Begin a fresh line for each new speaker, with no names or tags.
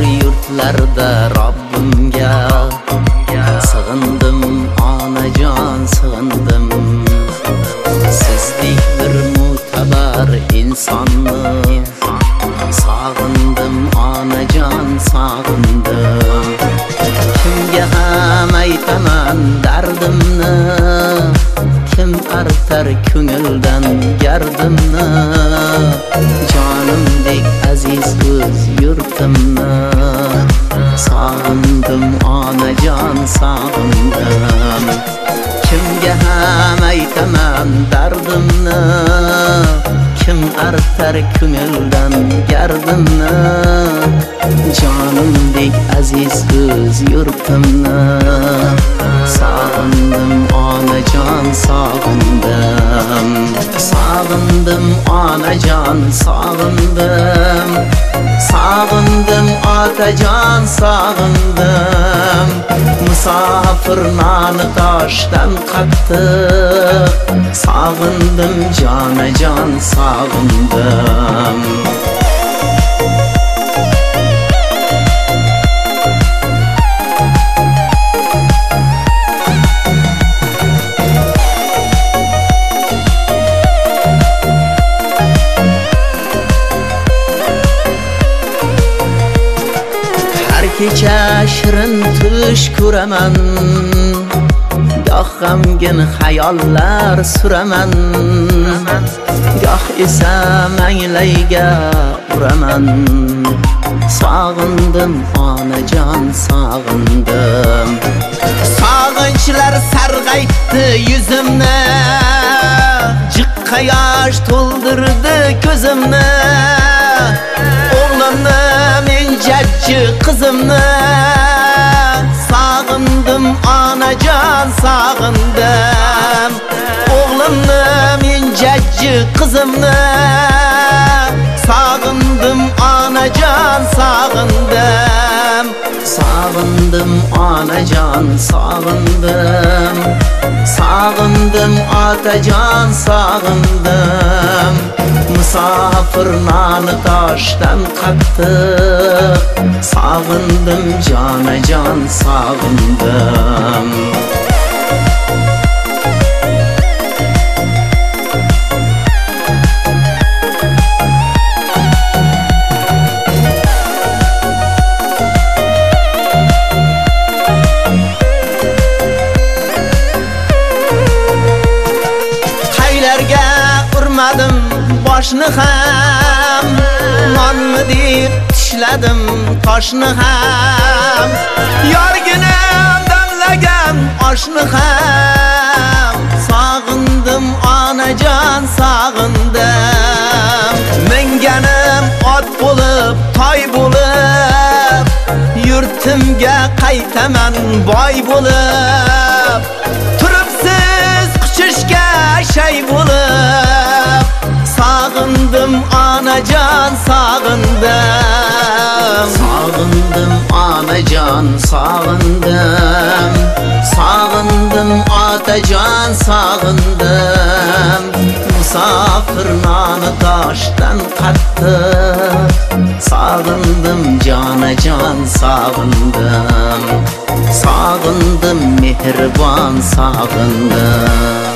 yurtlarda Rabbimga sig'indim, onajon sig'indim. Sizdek bir mo'tabar insonni sog'indim, onajon sog'indim. Kimga ham aytaman dardimni, kim artar ko'ngildan gardimni. Jonimdek aziz o'z yurtimni sog'indim, onajon sog'indim. Kimga ham aytaman dardimni, kim artar ko'ngildan gardimni. Jonimdek aziz o'z yurtimni sog'indim, onajon sog'indim. Sog'indim, onajon sog'indim. Sog'indim, otajon sog'indim. Musofir noni toshdan qattiq sog'indim, jonajon sog'indim. Kecha shirin tush ko'raman, goh g'amgin xayollar suraman, goh esa manglayga uraman. Sog'indim, onajon sog'indim. Sog'inchlar sarg'aytdi yuzimni, jiqqa yosh to'ldirdi ko'zimni. O'g'limni, men jajji qizimni sog'indim, onajon sog'indim. O'g'limni, men jajji qizimni sog'indim, onajon sog'indim. Sog'indim, onajon sog'indim. Sog'indim, otajon sog'indim. Musofir noni toshdan qattiq sog'indim, jonajon sog'indim. Qaylarga urmadim boshni ham, nonmi deb tishladim toshni ham. Yorginam damlagan oshni ham sog'indim, onajon sog'indim. Minganim ot bo'lib, toy bo'lib, yurtimga qaytaman boy bo'lib. Turibsiz quchishga shay bo'lib, sog'indim, onajon sog'indim. Sog'indim, onajon sog'indim. Sog'indim, otajon sog'indim. Musofir noni toshdan qattiq sog'indim, jonajon sog'indim. Sog'indim, mehribon sog'indim.